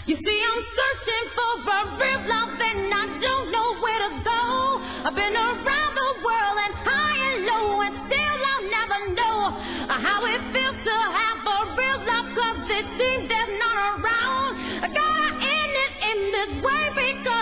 You see, I'm searching for a real love and I don't know where to go. I've been around the world and high and low, and still I'll never know how it feels to have a real love, 'cause it seems there's none around. I gotta end it in this way because